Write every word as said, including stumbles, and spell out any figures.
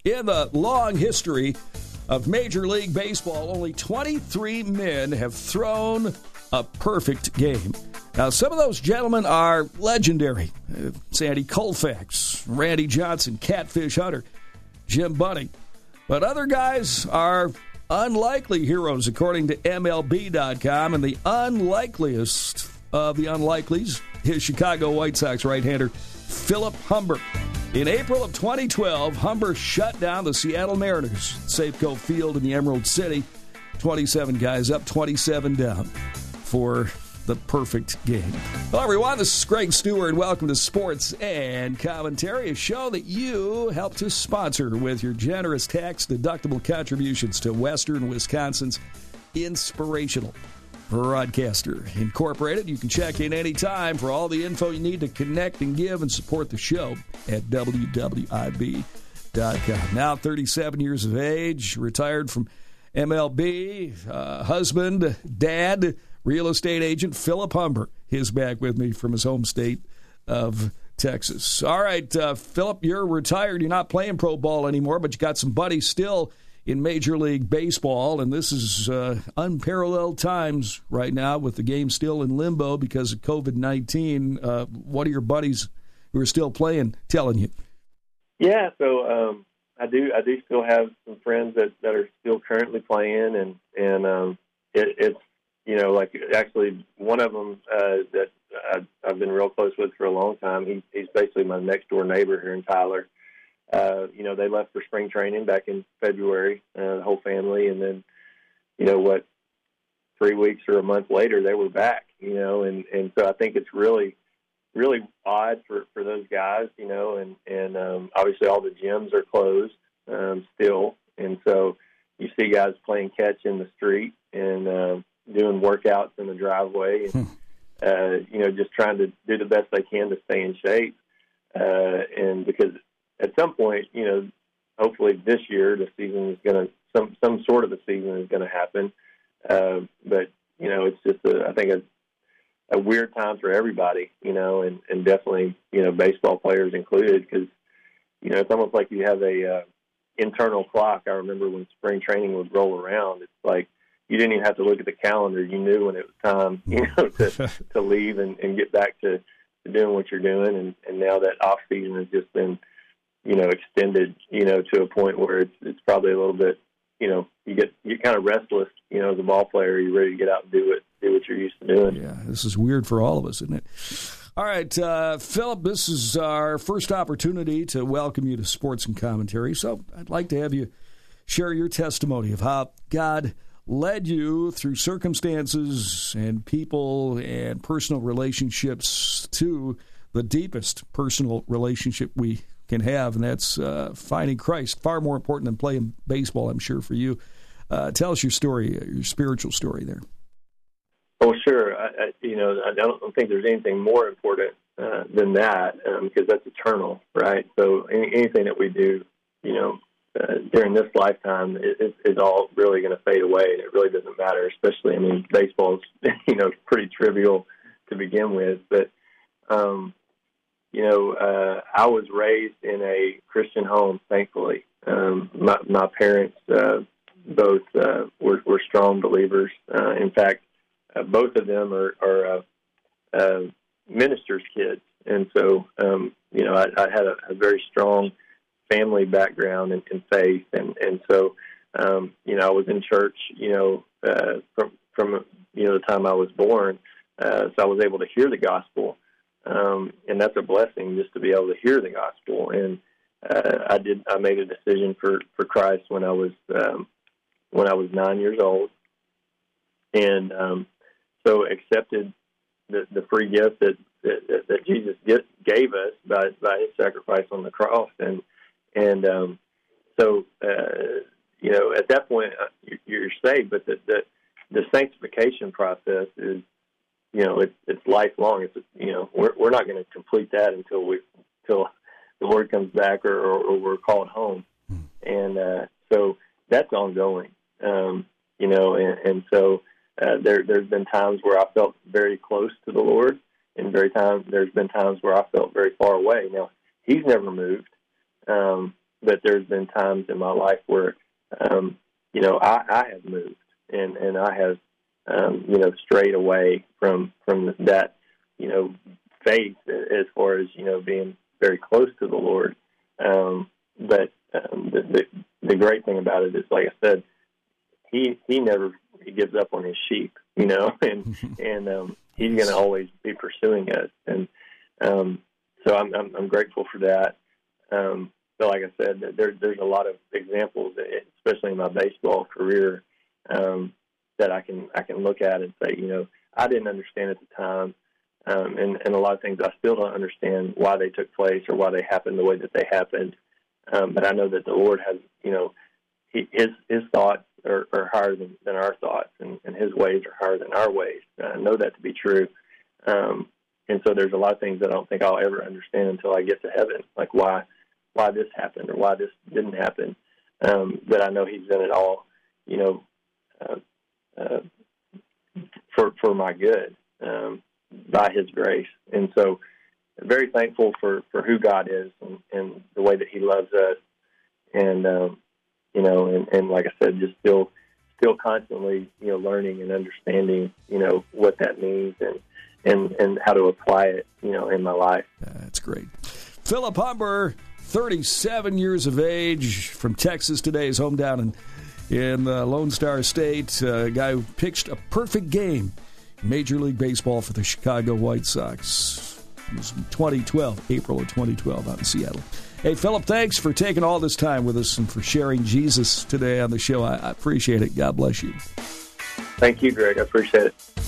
In the long history of Major League Baseball, only twenty-three men have thrown a perfect game. Now, some of those gentlemen are legendary. Uh, Sandy Koufax, Randy Johnson, Catfish Hunter, Jim Bunning. But other guys are unlikely heroes, according to M L B dot com. And the unlikeliest of the unlikelies is Chicago White Sox right-hander Philip Humber. In April of twenty twelve, Humber shut down the Seattle Mariners at Safeco Field in the Emerald City. twenty-seven guys up, twenty-seven down for the perfect game. Hello, everyone. This is Greg Stewart. Welcome to Sports and Commentary, a show that you help to sponsor with your generous tax-deductible contributions to Western Wisconsin's Inspirational Broadcaster Incorporated. You can check in anytime for all the info you need to connect and give and support the show at W W I B dot com. Now thirty-seven years of age, retired from M L B, uh, husband, dad, real estate agent Philip Humber is back with me from his home state of Texas. All right, uh, Philip, you're retired. You're not playing pro ball anymore, but you got some buddies still in Major League Baseball, and this is uh, unparalleled times right now with the game still in limbo because of covid nineteen. Uh, what are your buddies who are still playing telling you? Yeah, so um, I do I do still have some friends that, that are still currently playing, and, and um, it, it's, you know, like actually one of them uh, that I, I've been real close with for a long time, he, he's basically my next-door neighbor here in Tyler. Uh, you know, they left for spring training back in February, uh, the whole family, and then, you know, what, three weeks or a month later, they were back, you know, and, and so I think it's really, really odd for, for those guys, you know, and, and um, obviously all the gyms are closed um, still, and so you see guys playing catch in the street and uh, doing workouts in the driveway and, uh, you know, just trying to do the best they can to stay in shape, uh, and because at some point, you know, hopefully this year the season is going to, some some sort of a season is going to happen. Uh, but, you know, it's just, a, I think, a, a weird time for everybody, you know, and, and definitely, you know, baseball players included because, you know, it's almost like you have a uh, internal clock. I remember when spring training would roll around, it's like you didn't even have to look at the calendar. You knew when it was time, you know, to, to leave and, and get back to, to doing what you're doing. And, and now that off season has just been, you know, extended, you know, to a point where it's it's probably a little bit, you know, you get you're kind of restless, you know, as a ball player. You're ready to get out and do it, do what you're used to doing. Yeah, this is weird for all of us, isn't it? All right, uh, Philip, this is our first opportunity to welcome you to Sports and Commentary. So I'd like to have you share your testimony of how God led you through circumstances and people and personal relationships to the deepest personal relationship we can have, and that's uh, finding Christ. Far more important than playing baseball, I'm sure, for you. Uh, tell us your story, your spiritual story there. Oh, sure. I, I, you know, I don't think there's anything more important uh, than that um, because that's eternal, right? So any, anything that we do, you know, uh, during this lifetime is, is all really going to fade away, and it really doesn't matter, especially, I mean, baseball's, you know, pretty trivial to begin with, but, um, you know, uh, I was raised in a Christian home, thankfully. Um, my, my parents uh, both uh, were, were strong believers. Uh, in fact, uh, both of them are, are uh, uh, ministers' kids. And so, um, you know, I, I had a, a very strong family background in, in faith. And, and so, um, you know, I was in church, you know, uh, from, from, you know, the time I was born. Uh, so I was able to hear the gospel. Um, and that's a blessing just to be able to hear the gospel. And uh, I did. I made a decision for, for Christ when I was um, when I was nine years old, and um, so accepted the, the free gift that that, that Jesus get, gave us by by His sacrifice on the cross. And and um, so uh, you know, at that point uh, you're saved, but the, the the sanctification process is, you know, it's it's lifelong. It's, you know, we're we're not going to complete that until we until the Lord comes back or, or, or we're called home, and uh, so that's ongoing. Um, you know, and, and so uh, there there's been times where I felt very close to the Lord, and very times there's been times where I felt very far away. Now He's never moved, um, but there's been times in my life where, um, you know, I, I have moved and, and I have, um, you know, strayed away from, from that, you know, faith as far as, you know, being very close to the Lord. Um, but um, the, the the great thing about it is, like I said, he he never he gives up on his sheep, you know, and and um, he's going to always be pursuing us, and um, so I'm, I'm I'm grateful for that. Um, but like I said, there there's a lot of examples, especially in my baseball career, um, that I can I can look at and say, you know, I didn't understand at the time. Um, and, and a lot of things I still don't understand why they took place or why they happened the way that they happened. Um, but I know that the Lord has, you know, he, his his thoughts are, are higher than, than our thoughts, and, and his ways are higher than our ways. I know that to be true. Um, and so there's a lot of things that I don't think I'll ever understand until I get to heaven, like why why this happened or why this didn't happen. Um, but I know he's done it all, you know, uh, uh, for for my good. Um, by his grace. And so very thankful for, for who God is and, and the way that he loves us. And, um, you know, and, and like I said, just still, still constantly, you know, learning and understanding, you know, what that means and, and, and how to apply it, you know, in my life. That's great. Philip Humber, thirty-seven years of age, from Texas today, his hometown in, in uh, Lone Star State, uh, a guy who pitched a perfect game Major League Baseball for the Chicago White Sox. It was in twenty twelve, April of twenty twelve out in Seattle. Hey, Philip, thanks for taking all this time with us and for sharing Jesus today on the show. I, I appreciate it. God bless you. Thank you, Greg. I appreciate it.